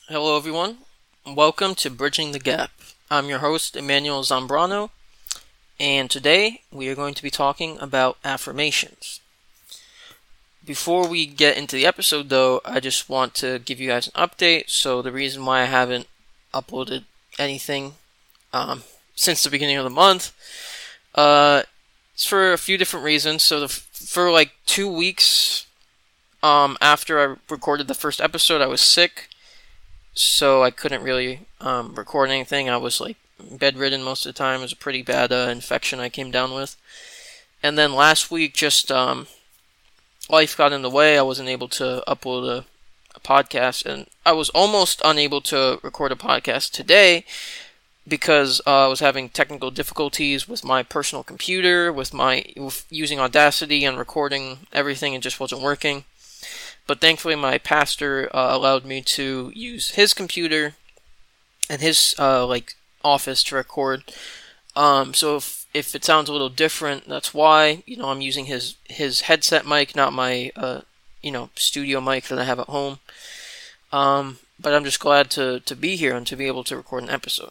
Hello, everyone. Welcome to Bridging the Gap. I'm your host, Emmanuel Zambrano, and today we are going to be talking about affirmations. Before we get into the episode, though, I just want to give you guys an update. So the reason why I haven't uploaded anything since the beginning of the month, it's for a few different reasons. So for like 2 weeks after I recorded the first episode, I was sick. So I couldn't really record anything. I was like bedridden most of the time. It was a pretty bad infection I came down with. And then last week, just life got in the way. I wasn't able to upload a podcast, and I was almost unable to record a podcast today because I was having technical difficulties with my personal computer, with using Audacity and recording everything. It just wasn't working. But thankfully, my pastor allowed me to use his computer and his office to record. So if it sounds a little different, that's why. I'm using his headset mic, not my studio mic that I have at home. But I'm just glad to be here and to be able to record an episode.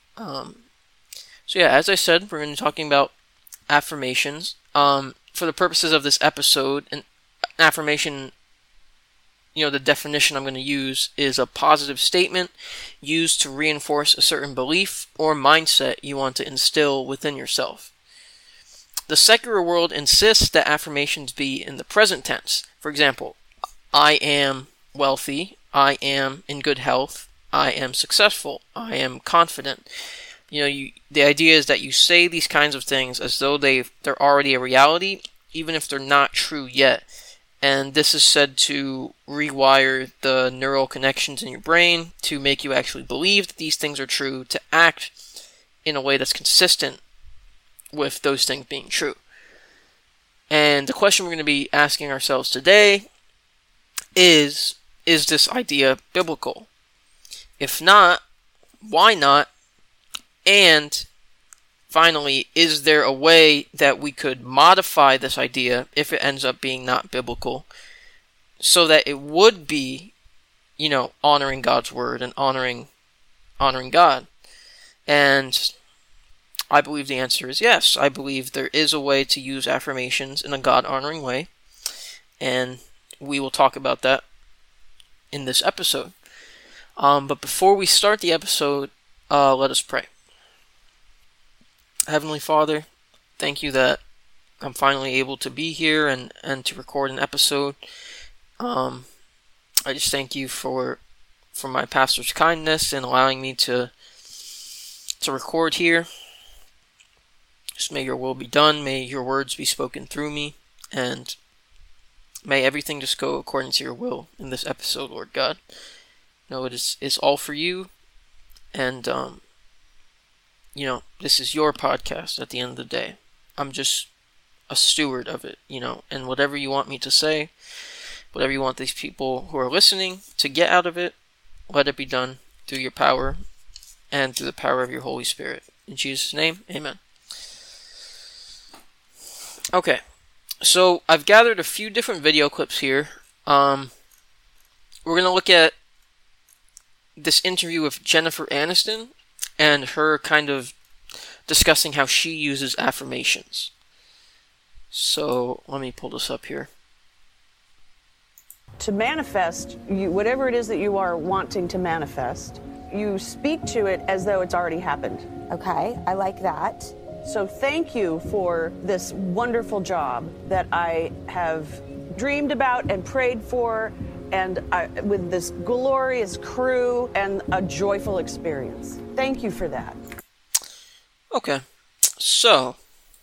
So yeah, as I said, we're going to be talking about affirmations. For the purposes of this episode, an affirmation, the definition I'm going to use is a positive statement used to reinforce a certain belief or mindset you want to instill within yourself. The secular world insists that affirmations be in the present tense. For example, I am wealthy, I am in good health, I am successful, I am confident. The idea is that you say these kinds of things as though they're already a reality, even if they're not true yet. And this is said to rewire the neural connections in your brain to make you actually believe that these things are true, to act in a way that's consistent with those things being true. And the question we're going to be asking ourselves today is this idea biblical? If not, why not? And finally, is there a way that we could modify this idea if it ends up being not biblical so that it would be, honoring God's word and honoring God? And I believe the answer is yes. I believe there is a way to use affirmations in a God-honoring way, and we will talk about that in this episode. But before we start the episode, let us pray. Heavenly Father, thank you that I'm finally able to be here and to record an episode. I just thank you for my pastor's kindness in allowing me to record here. Just may your will be done, may your words be spoken through me, and may everything just go according to your will in this episode, Lord God. It's all for you, and this is your podcast at the end of the day. I'm just a steward of it, and whatever you want me to say, whatever you want these people who are listening to get out of it, let it be done through your power and through the power of your Holy Spirit. In Jesus' name, amen. Okay, so I've gathered a few different video clips here. We're going to look at this interview with Jennifer Aniston and her kind of discussing how she uses affirmations. So let me pull this up here. To manifest, whatever it is that you are wanting to manifest, you speak to it as though it's already happened. Okay, I like that. So thank you for this wonderful job that I have dreamed about and prayed for, and with this glorious crew and a joyful experience. Thank you for that. Okay, so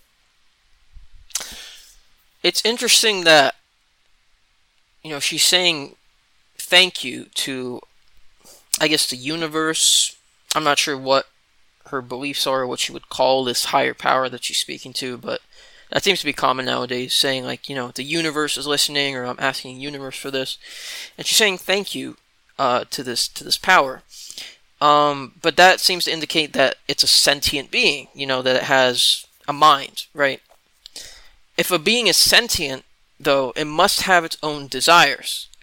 it's interesting that, she's saying thank you to, I guess, the universe. I'm not sure what her beliefs are or what she would call this higher power that she's speaking to, but that seems to be common nowadays, saying the universe is listening, or I'm asking the universe for this. And she's saying thank you to this power. But that seems to indicate that it's a sentient being, that it has a mind, right? If a being is sentient, though, it must have its own desires.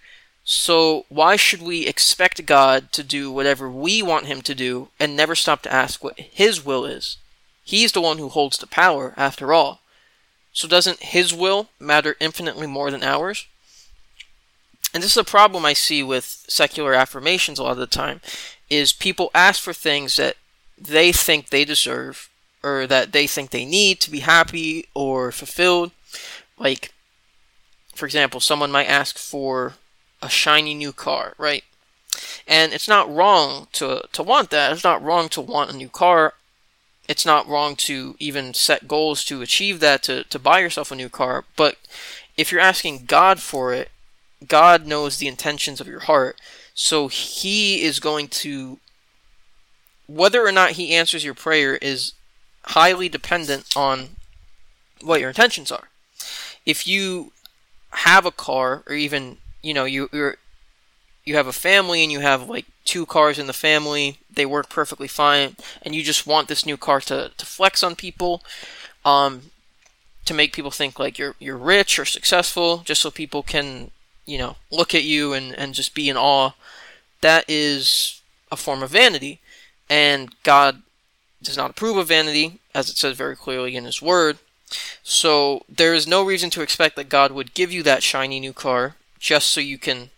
So why should we expect God to do whatever we want him to do and never stop to ask what his will is? He's the one who holds the power, after all. So doesn't his will matter infinitely more than ours? And this is a problem I see with secular affirmations a lot of the time, is people ask for things that they think they deserve, or that they think they need to be happy or fulfilled. Like, for example, someone might ask for a shiny new car, right? And it's not wrong to want that. It's not wrong to want a new car. It's not wrong to even set goals to achieve that, to buy yourself a new car. But if you're asking God for it, God knows the intentions of your heart. So he is going to, whether or not he answers your prayer is highly dependent on what your intentions are. If you have a car, or even, you have a family and you have like 2 cars in the family, they work perfectly fine, and you just want this new car to flex on people, to make people think like you're rich or successful, just so people can, look at you and just be in awe, that is a form of vanity. And God does not approve of vanity, as it says very clearly in his word. So there is no reason to expect that God would give you that shiny new car just so you can,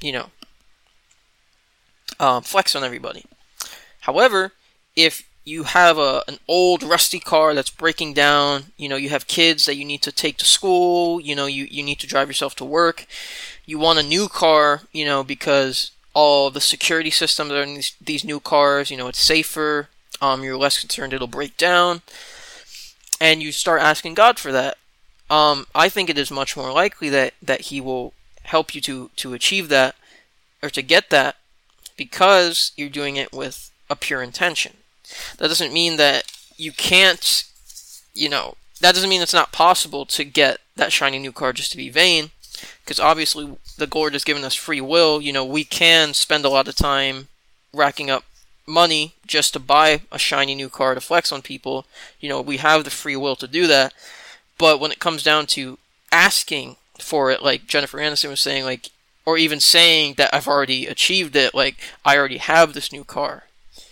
flex on everybody. However, if you have an old rusty car that's breaking down, you have kids that you need to take to school, you need to drive yourself to work, you want a new car, because all the security systems are in these new cars, it's safer, you're less concerned it'll break down, and you start asking God for that. I think it is much more likely that he will help you to achieve that, or to get that, because you're doing it with a pure intention. That doesn't mean that you can't, that doesn't mean it's not possible to get that shiny new car just to be vain, because obviously the Lord has given us free will. We can spend a lot of time racking up money just to buy a shiny new car to flex on people. We have the free will to do that. But when it comes down to asking for it, like Jennifer Aniston was saying, like, or even saying that I've already achieved it, like I already have this new car,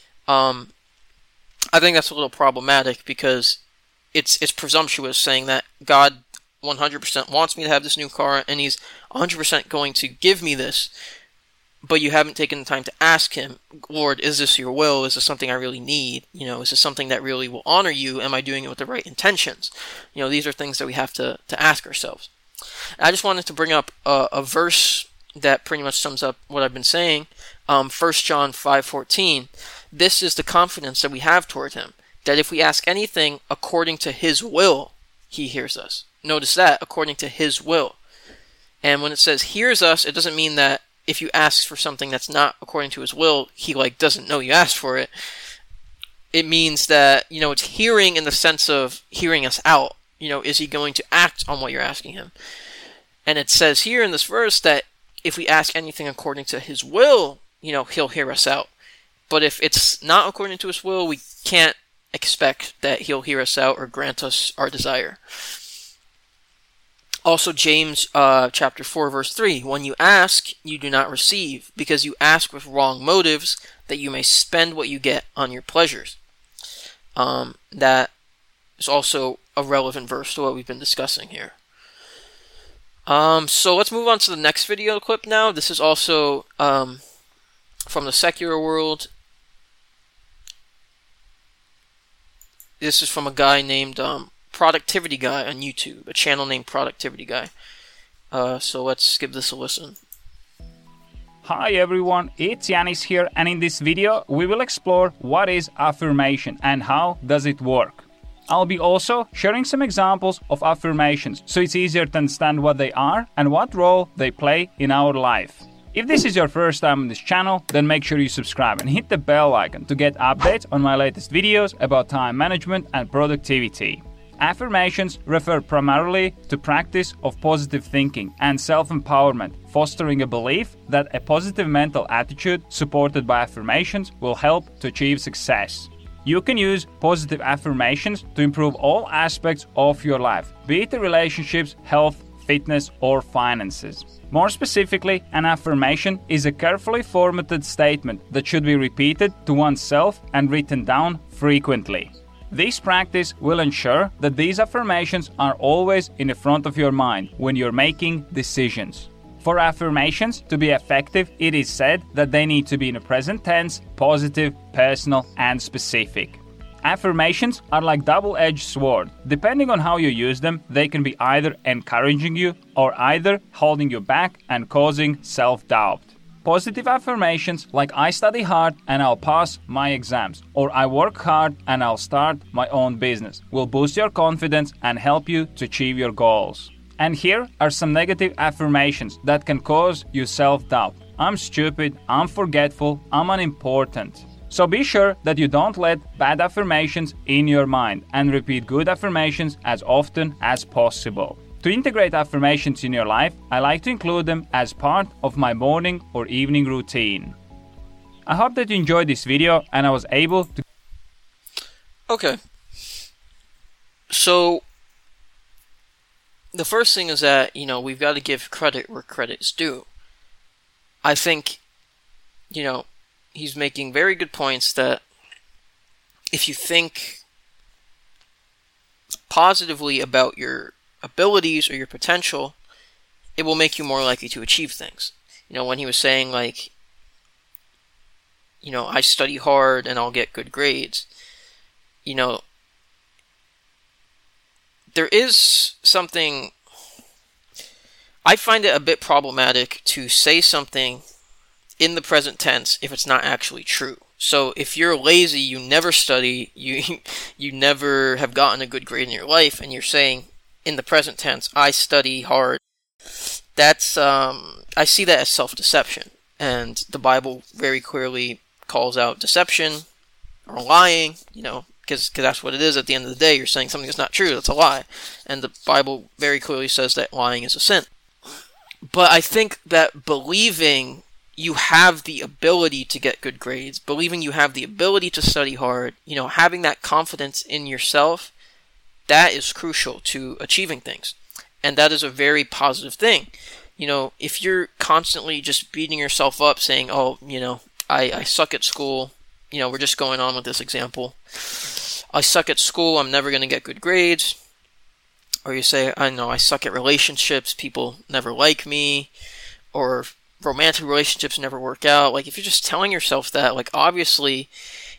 I think that's a little problematic, because it's presumptuous saying that God 100% wants me to have this new car and he's 100% going to give me this, but you haven't taken the time to ask him, Lord, is this your will? Is this something I really need? Is this something that really will honor you? Am I doing it with the right intentions? These are things that we have to ask ourselves. I just wanted to bring up a verse that pretty much sums up what I've been saying. 1 John 5:14. This is the confidence that we have toward him, that if we ask anything according to his will, he hears us. Notice that, according to his will. And when it says hears us, it doesn't mean that if you ask for something that's not according to his will, he doesn't know you asked for it. It means that, it's hearing in the sense of hearing us out. Is he going to act on what you're asking him? And it says here in this verse that if we ask anything according to his will, he'll hear us out. But if it's not according to his will, we can't expect that he'll hear us out or grant us our desire. Also, James chapter 4, verse 3, when you ask, you do not receive, because you ask with wrong motives, that you may spend what you get on your pleasures. That is also a relevant verse to what we've been discussing here. So let's move on to the next video clip now. This is also from the secular world. This is from a guy named Productivity Guy on YouTube, a channel named Productivity Guy. So let's give this a listen. Hi everyone, it's Yanis here, and in this video we will explore what is affirmation and how does it work. I'll be also sharing some examples of affirmations so it's easier to understand what they are and what role they play in our life. If this is your first time on this channel, then make sure you subscribe and hit the bell icon to get updates on my latest videos about time management and productivity. Affirmations refer primarily to practice of positive thinking and self-empowerment, fostering a belief that a positive mental attitude supported by affirmations will help to achieve success. You can use positive affirmations to improve all aspects of your life, be it the relationships, health, fitness, or finances. More specifically, an affirmation is a carefully formatted statement that should be repeated to oneself and written down frequently. This practice will ensure that these affirmations are always in the front of your mind when you're making decisions. For affirmations to be effective, it is said that they need to be in the present tense, positive, personal, and specific. Affirmations are like double-edged sword. Depending on how you use them, they can be either encouraging you or either holding you back and causing self-doubt. Positive affirmations like I study hard and I'll pass my exams, or I work hard and I'll start my own business, will boost your confidence and help you to achieve your goals. And here are some negative affirmations that can cause you self-doubt. I'm stupid, I'm forgetful, I'm unimportant. So be sure that you don't let bad affirmations in your mind and repeat good affirmations as often as possible. To integrate affirmations in your life, I like to include them as part of my morning or evening routine. I hope that you enjoyed this video and I was able to... Okay. So, the first thing is that, we've got to give credit where credit is due. I think, he's making very good points that if you think positively about your abilities or your potential, it will make you more likely to achieve things. When he was saying, like, I study hard and I'll get good grades, there is something... I find it a bit problematic to say something in the present tense if it's not actually true. So if you're lazy, you never study, you never have gotten a good grade in your life, and you're saying in the present tense, I study hard, that's, I see that as self-deception. And the Bible very clearly calls out deception or lying, because that's what it is at the end of the day. You're saying something that's not true, that's a lie. And the Bible very clearly says that lying is a sin. But I think that believing you have the ability to get good grades, believing you have the ability to study hard, having that confidence in yourself, that is crucial to achieving things. And that is a very positive thing. If you're constantly just beating yourself up saying, I suck at school, we're just going on with this example. I suck at school, I'm never going to get good grades. Or you say, I suck at relationships, people never like me, or romantic relationships never work out. Like, if you're just telling yourself that, like, obviously,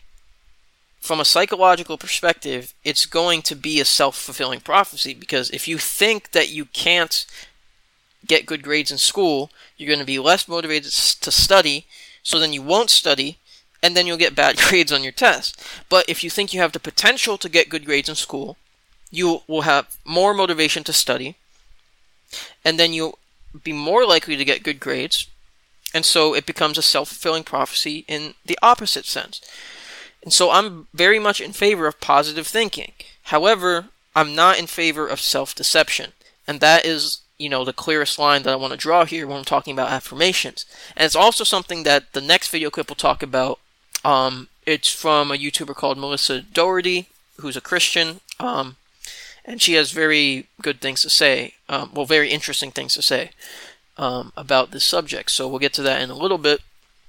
from a psychological perspective, it's going to be a self-fulfilling prophecy, because if you think that you can't get good grades in school, you're going to be less motivated to study, so then you won't study, and then you'll get bad grades on your test. But if you think you have the potential to get good grades in school, you will have more motivation to study, and then you'll be more likely to get good grades, and so it becomes a self-fulfilling prophecy in the opposite sense. And so I'm very much in favor of positive thinking. However, I'm not in favor of self-deception, and that is, the clearest line that I want to draw here when I'm talking about affirmations. And it's also something that the next video clip will talk about. It's from a YouTuber called Melissa Doherty, who's a Christian, and she has very good things to say, very interesting things to say about this subject. So we'll get to that in a little bit.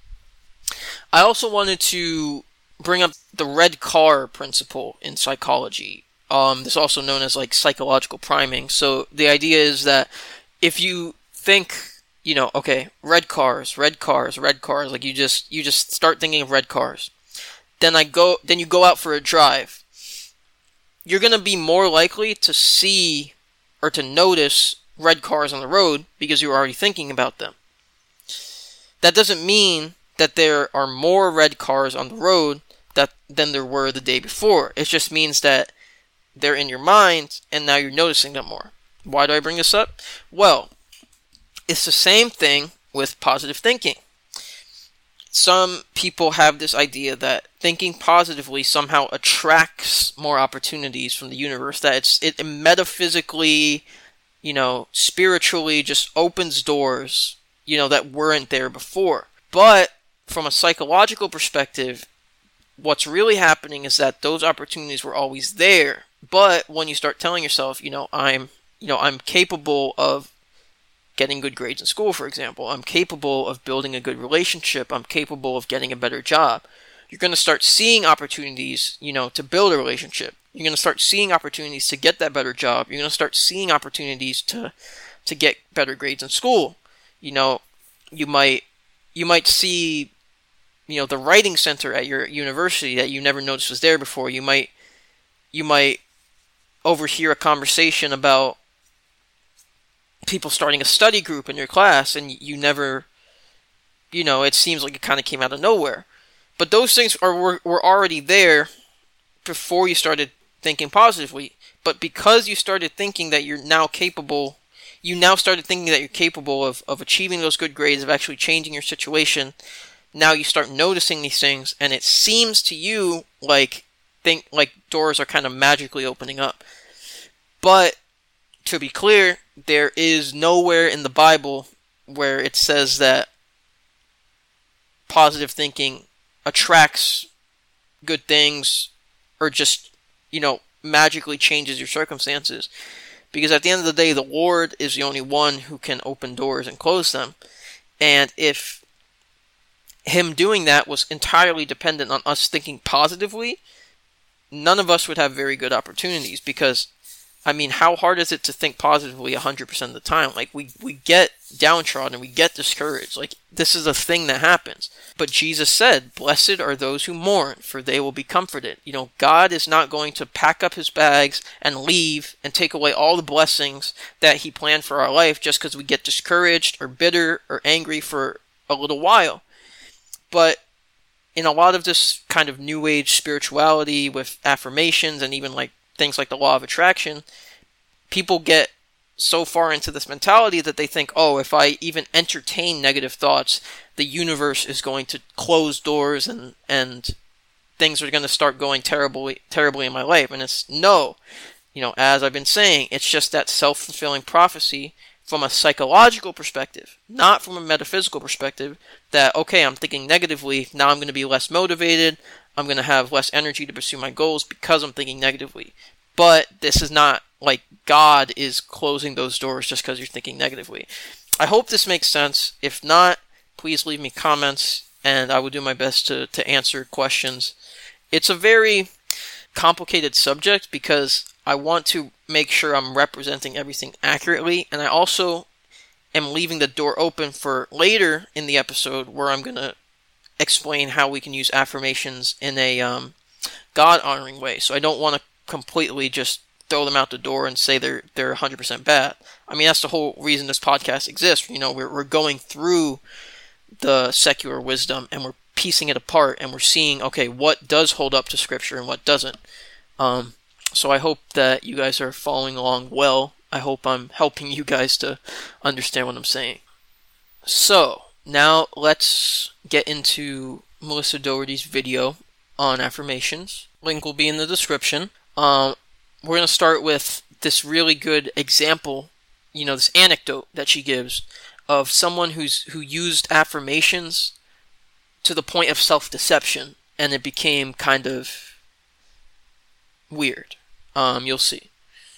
I also wanted to bring up the red car principle in psychology. This is also known as like psychological priming. So the idea is that if you think, red cars, like you just start thinking of red cars. Then you go out for a drive. You're going to be more likely to see or to notice red cars on the road because you're already thinking about them. That doesn't mean that there are more red cars on the road than there were the day before. It just means that they're in your mind and now you're noticing them more. Why do I bring this up? Well, it's the same thing with positive thinking. Some people have this idea that thinking positively somehow attracts more opportunities from the universe, that it metaphysically, spiritually just opens doors, that weren't there before. But from a psychological perspective, what's really happening is that those opportunities were always there. But when you start telling yourself, I'm I'm capable of getting good grades in school, for example. I'm capable of building a good relationship. I'm capable of getting a better job. You're going to start seeing opportunities, to build a relationship. You're going to start seeing opportunities to get that better job. You're going to start seeing opportunities to get better grades in school. You might see, the writing center at your university that you never noticed was there before. You might overhear a conversation about people starting a study group in your class, and you never, it seems like it kind of came out of nowhere. But those things were already there before you started thinking positively. But because you started thinking that you're now capable, of achieving those good grades, of actually changing your situation. Now you start noticing these things, and it seems to you like doors are kind of magically opening up. But to be clear, there is nowhere in the Bible where it says that positive thinking attracts good things or just, magically changes your circumstances. Because at the end of the day, the Lord is the only one who can open doors and close them. And if Him doing that was entirely dependent on us thinking positively, none of us would have very good opportunities. Because, how hard is it to think positively 100% of the time? Like, we get downtrodden, we get discouraged. Like, this is a thing that happens. But Jesus said, "Blessed are those who mourn, for they will be comforted." God is not going to pack up His bags and leave and take away all the blessings that He planned for our life just because we get discouraged or bitter or angry for a little while. But in a lot of this kind of new age spirituality with affirmations and even like things like the law of attraction, people get so far into this mentality that they think, if I even entertain negative thoughts, the universe is going to close doors and things are going to start going terribly in my life. And it's no. As I've been saying, it's just that self-fulfilling prophecy from a psychological perspective, not from a metaphysical perspective, that, okay, I'm thinking negatively, now I'm going to be less motivated, I'm going to have less energy to pursue my goals because I'm thinking negatively. But this is not like God is closing those doors just because you're thinking negatively. I hope this makes sense. If not, please leave me comments and I will do my best to answer questions. It's a very complicated subject because I want to make sure I'm representing everything accurately, and I also am leaving the door open for later in the episode where I'm going to explain how we can use affirmations in a God-honoring way. So I don't want to completely just throw them out the door and say they're 100% bad. That's the whole reason this podcast exists. We're going through the secular wisdom and we're piecing it apart and we're seeing, okay, what does hold up to Scripture and what doesn't. So I hope that you guys are following along well. I hope I'm helping you guys to understand what I'm saying. So, now let's get into Melissa Doherty's video on affirmations. Link will be in the description. We're going to start with this really good example, this anecdote that she gives of someone who used affirmations to the point of self-deception, and it became kind of weird. You'll see.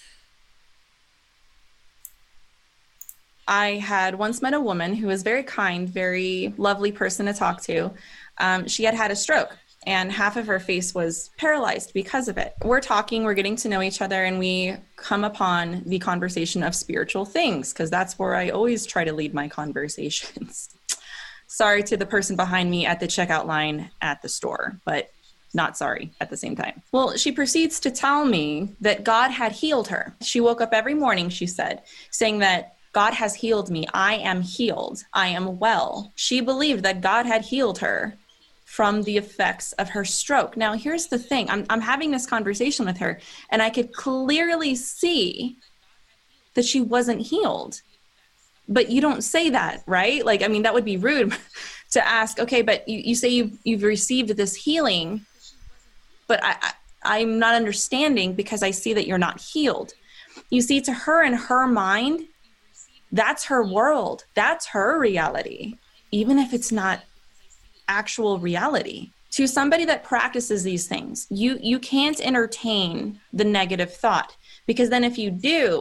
I had once met a woman who was very kind, very lovely person to talk to. She had a stroke, and half of her face was paralyzed because of it. We're talking, we're getting to know each other, and we come upon the conversation of spiritual things, because that's where I always try to lead my conversations. Sorry to the person behind me at the checkout line at the store, but not sorry at the same time. Well, she proceeds to tell me that God had healed her. She woke up every morning, she said, saying that God has healed me. I am healed. I am well. She believed that God had healed her from the effects of her stroke. Now, here's the thing. I'm having this conversation with her, and I could clearly see that she wasn't healed. But you don't say that, right? That would be rude to ask, okay, but you say you've received this healing, but I'm not understanding because I see that you're not healed. You see, to her, in her mind, that's her world. That's her reality, even if it's not actual reality. To somebody that practices these things, you can't entertain the negative thought, because then if you do,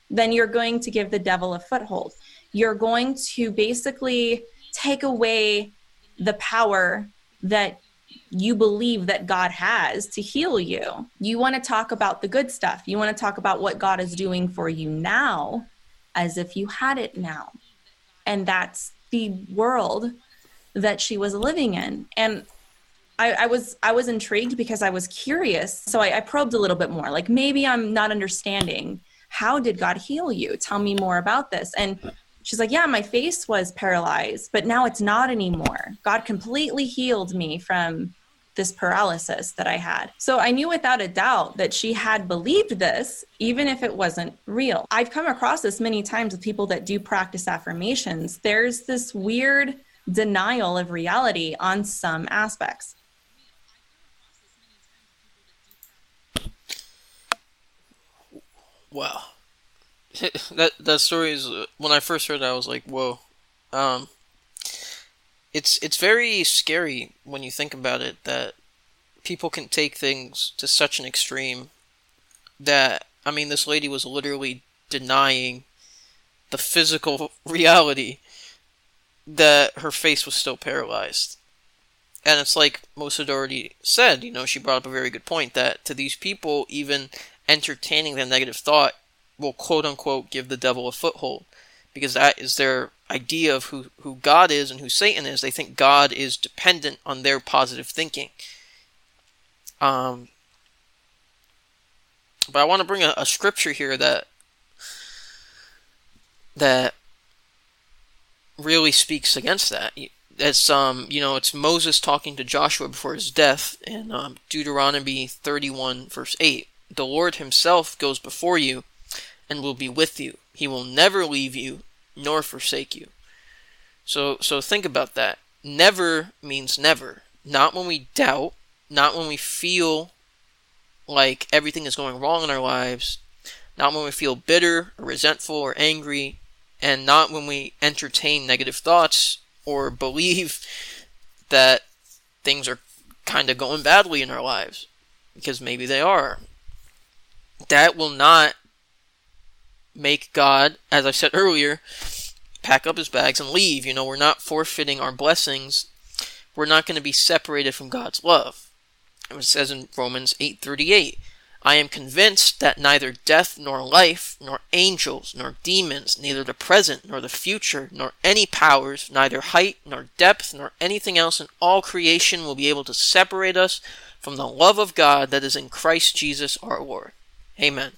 then you're going to give the devil a foothold. You're going to basically take away the power that you believe that God has to heal you. You want to talk about the good stuff. You want to talk about what God is doing for you now, as if you had it now. And that's the world that she was living in. And I was intrigued because I was curious. So I probed a little bit more, like, maybe I'm not understanding. How did God heal you? Tell me more about this. And she's like, yeah, my face was paralyzed, but now it's not anymore. God completely healed me from this paralysis that I had. So I knew without a doubt that she had believed this, even if it wasn't real. I've come across this many times with people that do practice affirmations. There's this weird denial of reality on some aspects. Wow. That story is, when I first heard that, I was like, whoa. It's very scary when you think about it, that people can take things to such an extreme that, I mean, this lady was literally denying the physical reality that her face was still paralyzed. And it's like Mosa had already said, she brought up a very good point, that to these people, even entertaining the negative thought will quote-unquote give the devil a foothold, because that is their idea of who God is and who Satan is. They think God is dependent on their positive thinking. But I want to bring a scripture here that really speaks against that. It's it's Moses talking to Joshua before his death in Deuteronomy 31 verse 8. The Lord himself goes before you and will be with you. He will never leave you nor forsake you. So think about that. Never means never. Not when we doubt, not when we feel like everything is going wrong in our lives, not when we feel bitter or resentful or angry, and not when we entertain negative thoughts or believe that things are kind of going badly in our lives, because maybe they are. That will not make God, as I said earlier, pack up his bags and leave. We're not forfeiting our blessings. We're not going to be separated from God's love. It says in Romans 8:38, I am convinced that neither death nor life, nor angels, nor demons, neither the present nor the future, nor any powers, neither height nor depth, nor anything else in all creation will be able to separate us from the love of God that is in Christ Jesus our Lord. Amen.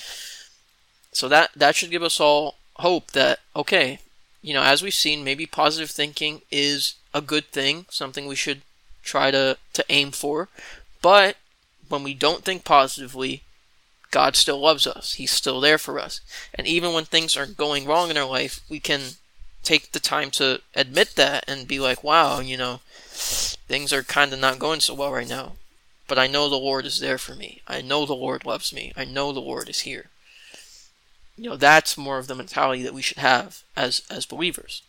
So that should give us all hope that, okay, as we've seen, maybe positive thinking is a good thing, something we should try to aim for. But when we don't think positively, God still loves us. He's still there for us. And even when things are going wrong in our life, we can take the time to admit that and be like, wow, things are kind of not going so well right now. But I know the Lord is there for me. I know the Lord loves me. I know the Lord is here. That's more of the mentality that we should have as believers.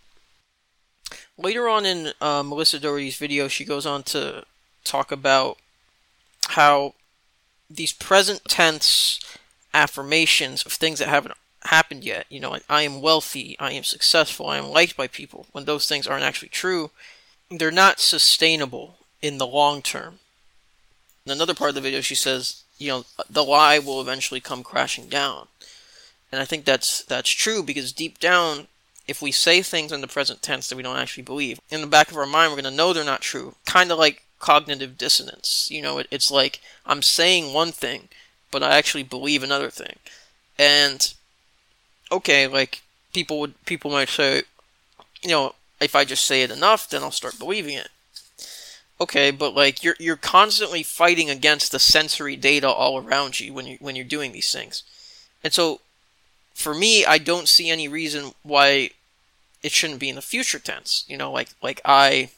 Later on in Melissa Doherty's video, she goes on to talk about how these present tense affirmations of things that haven't happened yet, like I am wealthy, I am successful, I am liked by people, when those things aren't actually true, they're not sustainable in the long term. In another part of the video, she says, the lie will eventually come crashing down. And I think that's true, because deep down, if we say things in the present tense that we don't actually believe, in the back of our mind, we're going to know they're not true. Kind of like cognitive dissonance. It's like I'm saying one thing, but I actually believe another thing. And okay, like people might say, if I just say it enough, then I'll start believing it. Okay, but like you're constantly fighting against the sensory data all around you when you're doing these things. And so for me, I don't see any reason why it shouldn't be in the future tense. Like I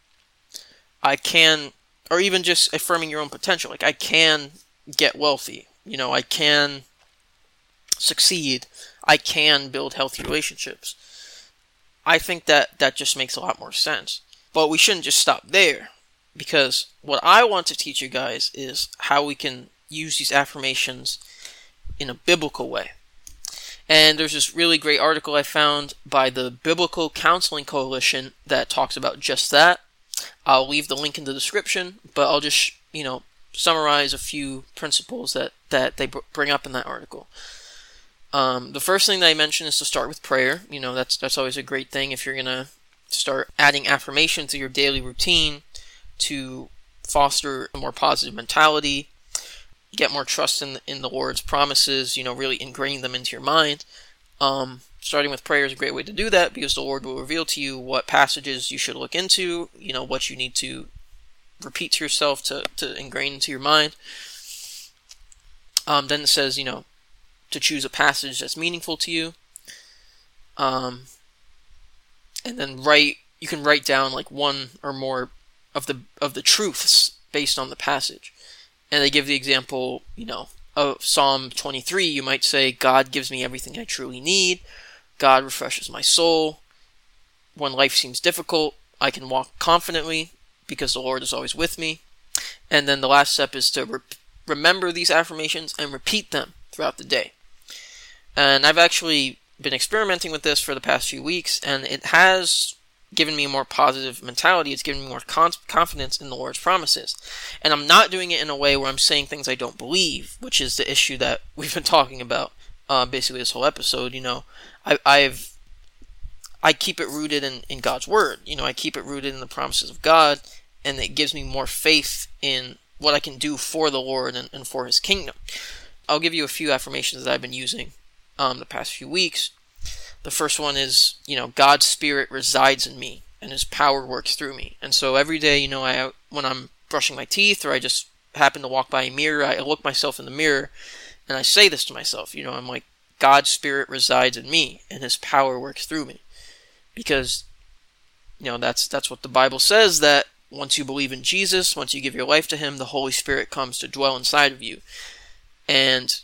can, or even just affirming your own potential. Like I can get wealthy. I can succeed. I can build healthy relationships. I think that just makes a lot more sense. But we shouldn't just stop there, because what I want to teach you guys is how we can use these affirmations in a biblical way. And there's this really great article I found by the Biblical Counseling Coalition that talks about just that. I'll leave the link in the description, but I'll just, summarize a few principles that they bring up in that article. The first thing that I mentioned is to start with prayer. That's always a great thing if you're going to start adding affirmation to your daily routine to foster a more positive mentality, get more trust in the Lord's promises, really ingrain them into your mind. Starting with prayer is a great way to do that because the Lord will reveal to you what passages you should look into, what you need to repeat to yourself to ingrain into your mind. Then it says, to choose a passage that's meaningful to you. And then you can write down like one or more of the truths based on the passage. And they give the example, of Psalm 23. You might say, God gives me everything I truly need. God refreshes my soul. When life seems difficult, I can walk confidently because the Lord is always with me. And then the last step is to remember these affirmations and repeat them throughout the day. And I've actually been experimenting with this for the past few weeks, and it has given me a more positive mentality. It's given me more confidence in the Lord's promises. And I'm not doing it in a way where I'm saying things I don't believe, which is the issue that we've been talking about basically this whole episode. I keep it rooted in God's Word. I keep it rooted in the promises of God, and it gives me more faith in what I can do for the Lord and for His kingdom. I'll give you a few affirmations that I've been using the past few weeks. The first one is, God's Spirit resides in me, and His power works through me. And so every day, when I'm brushing my teeth, or I just happen to walk by a mirror, I look myself in the mirror, and I say this to myself. I'm like, God's Spirit resides in me, and His power works through me. Because, that's what the Bible says, that once you believe in Jesus, once you give your life to Him, the Holy Spirit comes to dwell inside of you. And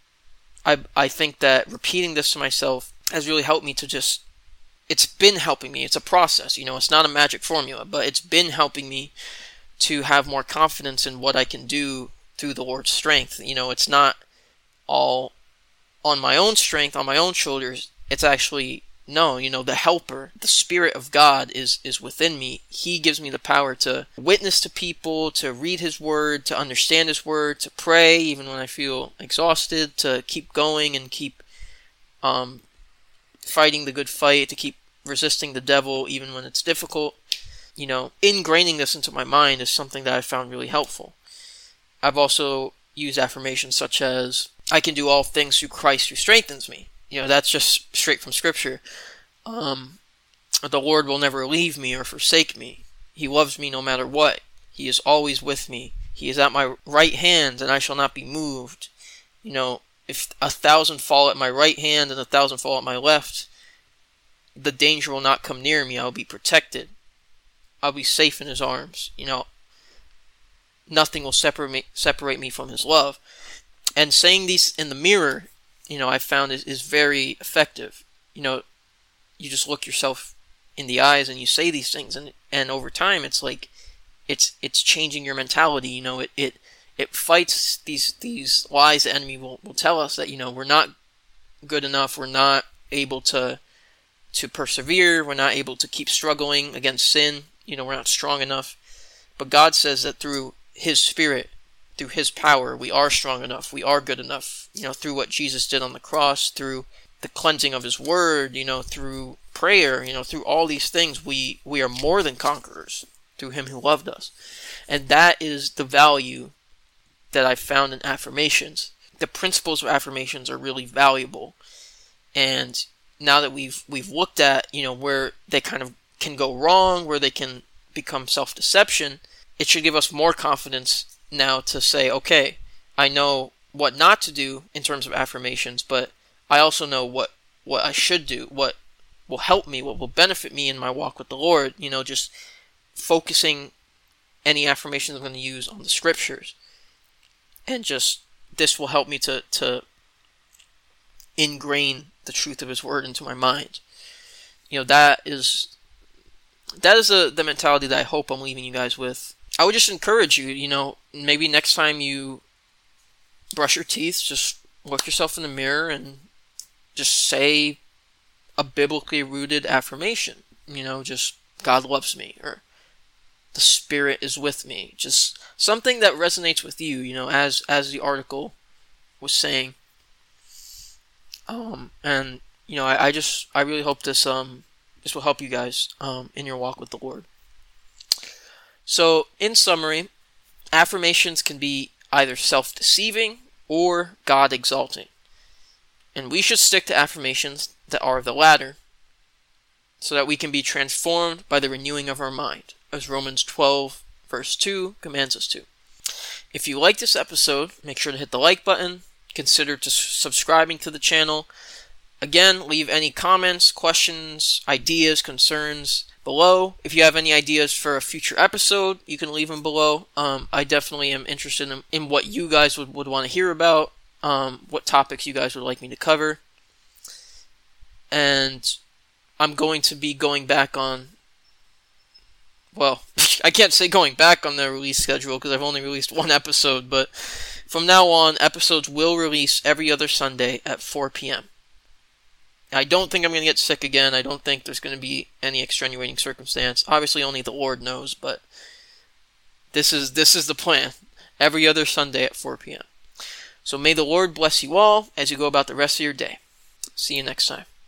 I think that repeating this to myself has really helped me it's been helping me. It's a process, it's not a magic formula, but it's been helping me to have more confidence in what I can do through the Lord's strength. It's not all on my own strength, on my own shoulders. It's actually, the helper, the Spirit of God is within me. He gives me the power to witness to people, to read His Word, to understand His Word, to pray even when I feel exhausted, to keep going and keep fighting the good fight, to keep resisting the devil even when it's difficult. Ingraining this into my mind is something that I found really helpful. I've also used affirmations such as, I can do all things through Christ who strengthens me. That's just straight from Scripture. The Lord will never leave me or forsake me. He loves me no matter what. He is always with me. He is at my right hand, and I shall not be moved. If 1,000 fall at my right hand and 1,000 fall at my left, the danger will not come near me. I'll be protected. I'll be safe in His arms. Nothing will separate me from His love. And saying these in the mirror, I found is very effective. You just look yourself in the eyes and you say these things, and over time it's like it's changing your mentality. It fights these lies the enemy will tell us, that we're not good enough, we're not able to persevere, we're not able to keep struggling against sin, we're not strong enough. But God says that through His Spirit, through His power, we are strong enough, we are good enough, through what Jesus did on the cross, through the cleansing of His Word, through prayer, through all these things, we are more than conquerors through Him who loved us. And that is the value that I've found in affirmations. The principles of affirmations are really valuable. And now that we've looked at, where they kind of can go wrong, where they can become self-deception, it should give us more confidence now to say, okay, I know what not to do in terms of affirmations, but I also know what I should do, what will help me, what will benefit me in my walk with the Lord. Just focusing any affirmations I'm going to use on the Scriptures. And just, this will help me to ingrain the truth of His Word into my mind. That is the mentality that I hope I'm leaving you guys with. I would just encourage you, maybe next time you brush your teeth, just look yourself in the mirror and just say a biblically rooted affirmation. Just God loves me, or the Spirit is with me. Just something that resonates with you, as the article was saying. And I really hope this will help you guys in your walk with the Lord. So, in summary, affirmations can be either self-deceiving or God-exalting. And we should stick to affirmations that are the latter, so that we can be transformed by the renewing of our mind, as Romans 12, verse 2 commands us to. If you like this episode, make sure to hit the like button, consider subscribing to the channel. Again, leave any comments, questions, ideas, concerns below. If you have any ideas for a future episode, you can leave them below. I definitely am interested in what you guys would want to hear about, what topics you guys would like me to cover. And I'm going to be going back on, well, I can't say going back on the release schedule because I've only released one episode, but from now on, episodes will release every other Sunday at 4 p.m. I don't think I'm going to get sick again. I don't think there's going to be any extenuating circumstance. Obviously, only the Lord knows, but this is the plan. Every other Sunday at 4 p.m. So may the Lord bless you all as you go about the rest of your day. See you next time.